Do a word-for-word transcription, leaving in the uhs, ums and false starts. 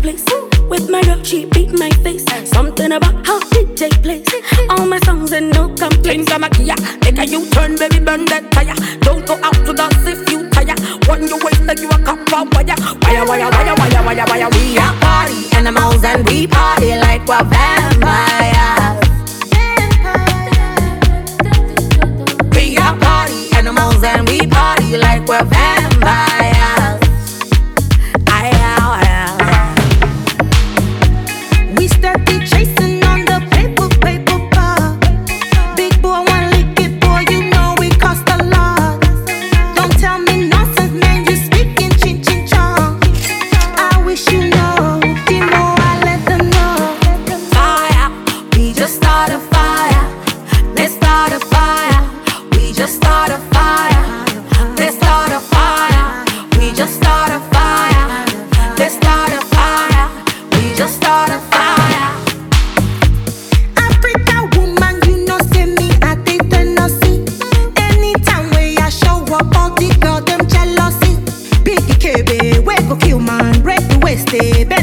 place. With my girl, she beat my face. Something about how it take place. All my songs and no complaints. I'm a Kia, make a U-turn, baby, burn that tire. Don't go out to dance if you tire. When you waste like you a cup of wire. Wire, wire, wire, wire, wire, wire. We are party animals and we party like we're vampires. We are party animals and we party like we're vampires. I am. We started chasing on the paper, paper bar. Big boy, one lick it, boy, you know we cost a lot. Don't tell me nonsense, man, you speaking chin chin chong. I wish you know, the more I let them know. Fire, we just start a fire. Let's start a fire. We just start a fire. Let's start a fire. We just start a fire. Let's start a fire. We just start a fire. Africa woman, you know, say me, I think Tennessee. Anytime where I show up, all the girl them jealousy. Big K B, we go kill man, break the waist, eh,